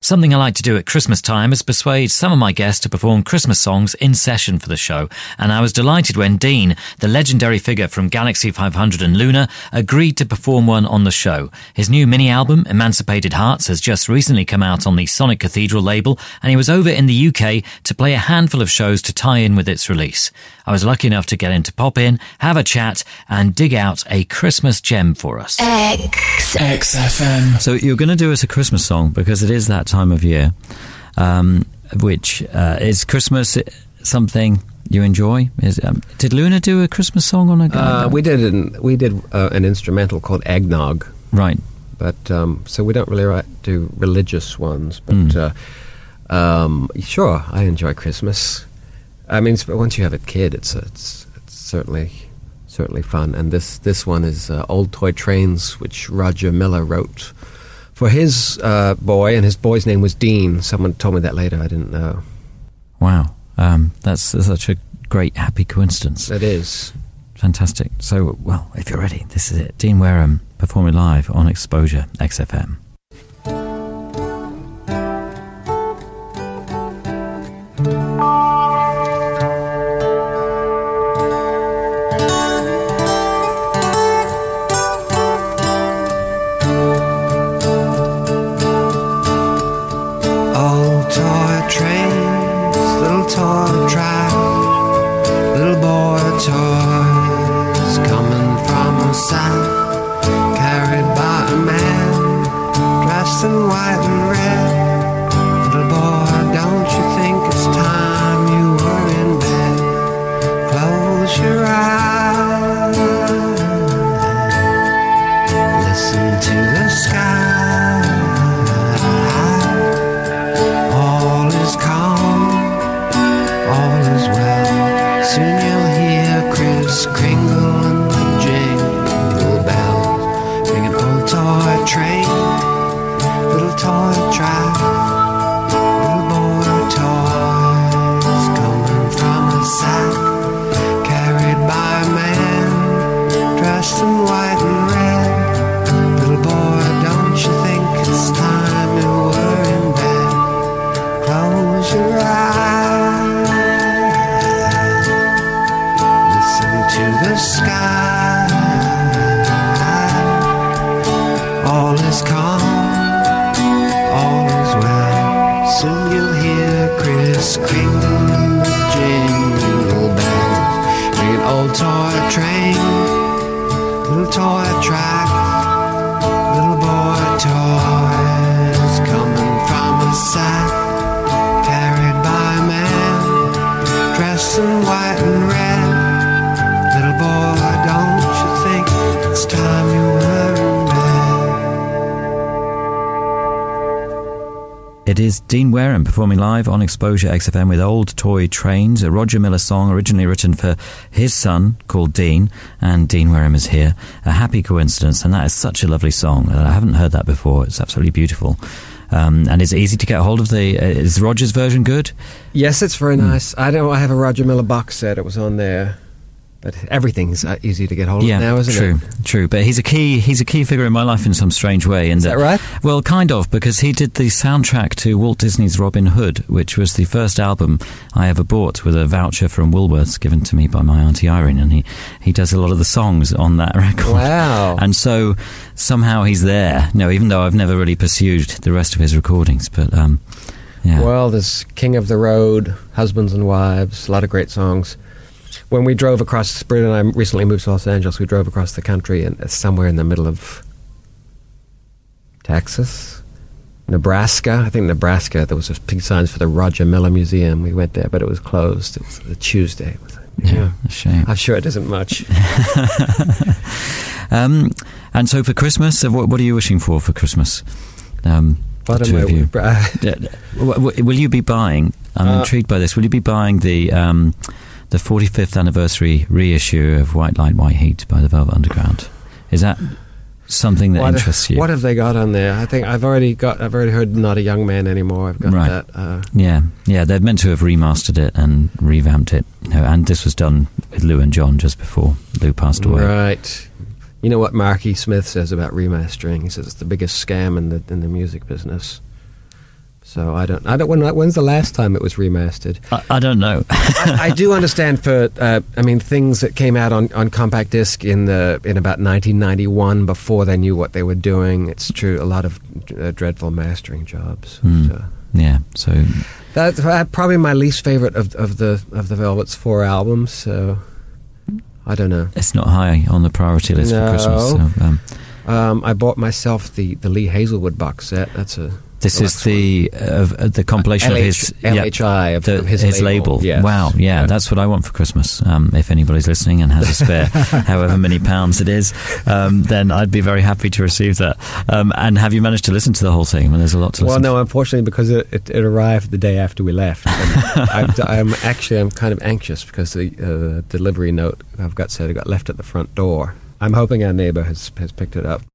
Something I like to do at Christmas time is persuade some of my guests to perform Christmas songs in session for the show, and I was delighted when Dean, the legendary figure from Galaxy 500 and Luna, agreed to perform one on the show. His new mini-album, Emancipated Hearts, has just recently come out on the Sonic Cathedral label, and he was over in the UK to play a handful of shows to tie in with its release. I was lucky enough to get him to pop in, have a chat, and dig out a Christmas gem for us. XFM. So you're going to do us a Christmas song because it is that time of year, which is Christmas something you enjoy? Did Luna do a Christmas song on a? We did an instrumental called Eggnog. Right. But so we don't really do religious ones. But sure, I enjoy Christmas. I mean, once you have a kid, it's certainly fun. And this one is Old Toy Trains, which Roger Miller wrote for his boy, and his boy's name was Dean. Someone told me that later. I didn't know. Wow, that's such a great, happy coincidence. It is. Fantastic. So, well, if you're ready, this is it. Dean Wareham performing live on Exposure XFM. It is Dean Wareham performing live on Exposure XFM with Old Toy Trains, a Roger Miller song originally written for his son called Dean, and Dean Wareham is here. A happy coincidence, and that is such a lovely song. I haven't heard that before. It's absolutely beautiful. And is it easy to get hold of is Roger's version good? Yes, it's very nice. I have a Roger Miller box set. It was on there. But everything's easy to get hold of now, isn't it? True. But he's a key figure in my life in some strange way. Is that right? Well, kind of, because he did the soundtrack to Walt Disney's Robin Hood, which was the first album I ever bought with a voucher from Woolworths given to me by my Auntie Irene, and he does a lot of the songs on that record. Wow. And so somehow he's there. No, even though I've never really pursued the rest of his recordings, but yeah. Well, there's King of the Road, Husbands and Wives, a lot of great songs. When we drove across, Britt and I recently moved to Los Angeles, we drove across the country, and somewhere in the middle of Texas, Nebraska. I think Nebraska, there was big signs for the Roger Miller Museum. We went there, but it was closed. It was a Tuesday. Yeah, a shame. I'm sure it isn't much. And so for Christmas, what are you wishing for Christmas? What two of you. Will you be buying, I'm intrigued by this, will you be buying the 45th anniversary reissue of White Light, White Heat by the Velvet Underground? Is that something that interests you? What have they got on there? I think I've already heard Not a Young Man Anymore. I've got that. Yeah, they're meant to have remastered it and revamped it. And this was done with Lou and John just before Lou passed away. Right. You know what Mark E. Smith says about remastering? He says it's the biggest scam in the music business. So I don't. When's the last time it was remastered? I don't know. I do understand for. Things that came out on compact disc in about 1991 before they knew what they were doing. It's true. A lot of dreadful mastering jobs. Yeah. So that's probably my least favorite of the Velvet's 4 albums. So I don't know. It's not high on the priority list for Christmas. So, I bought myself the Lee Hazelwood box set. This is the compilation of his LHI of his label. Yes. Wow, yeah, that's what I want for Christmas. If anybody's listening and has a spare, however many pounds it is, then I'd be very happy to receive that. And have you managed to listen to the whole thing? I mean, there's a lot to listen to. Well, no, unfortunately, because it arrived the day after we left. I'm kind of anxious because the delivery note I've got said it got left at the front door. I'm hoping our neighbour has picked it up.